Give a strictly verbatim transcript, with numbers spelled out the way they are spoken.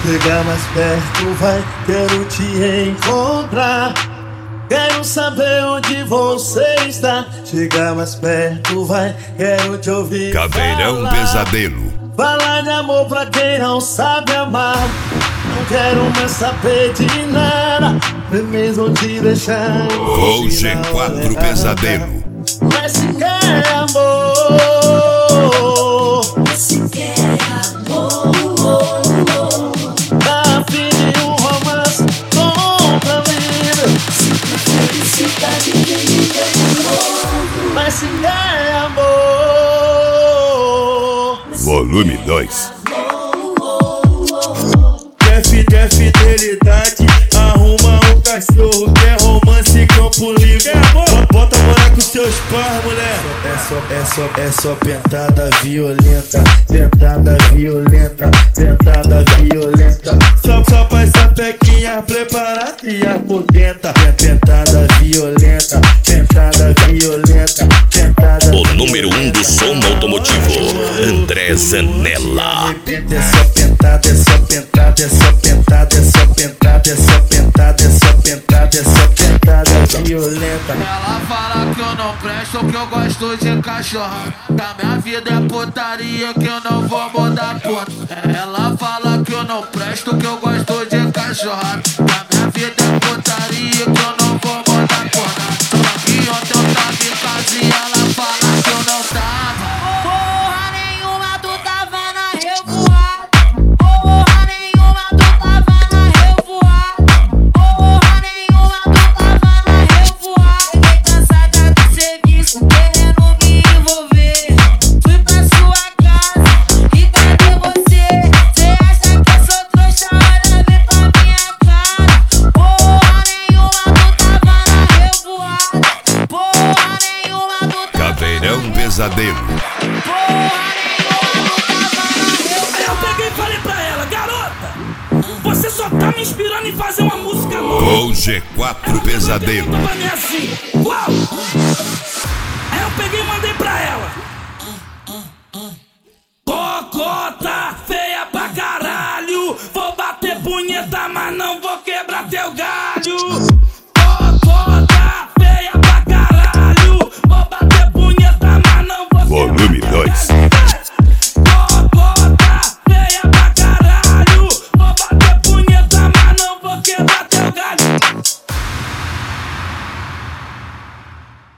Chega mais perto, vai, quero te encontrar. Quero saber onde você está. Chega mais perto, vai, quero te ouvir Caveirão falar. Pesadelo. Falar de amor pra quem não sabe amar. Não quero mais saber de nada, nem mesmo te deixar. Voo G quatro Pesadelo. Mas se quer amor, Se quer amor, tá afim de um romance bom pra vida. felicidade que me deu. Mas se quer amor, Volume dois. Quer, fi- quer fidelidade, arruma um cachorro. Quer romance, campo livre. Quer amor? Bota morar com seus pais, mulher. É só, é só, é só pentada violenta. Pentada violenta, pentada violenta. Só, só pra essa pequinha preparada e apodenta. Pentada violenta, pentada violenta, pentada. O número um do som automotivo, André Zanella. É só pentada, é só pentada, é só pentada, é só pentada, é só pentada, é só pentada, é só pentada violenta. Ela fala que eu não presto, que eu gosto de cachorro. Que a minha vida é putaria, que eu não vou mudar ponto. Ela fala que eu não presto, que eu gosto de cachorro. Que a minha vida é putaria, que eu não vou mudar ponto. E ontem eu tava em casa e ela fala que eu não tava. Porra nenhuma, tu tava na revoada. Porra nenhuma, tu tava na revoada. Porra nenhuma, tu tava na revoada. Fiquei cansada do serviço, querendo me envolver. Fui pra sua casa e cadê você? Cê acha que eu sou trouxa? Olha, vem pra minha cara. Porra nenhuma, tu tava na revoada. Porra nenhuma, tu tava. Caveirão Pesadelo. Aí eu peguei e falei pra ela: garota, você só tá me inspirando em fazer uma música nova. Voo G quatro Pesadelo. Tava nem assim, uau! Aí eu peguei e mandei pra ela: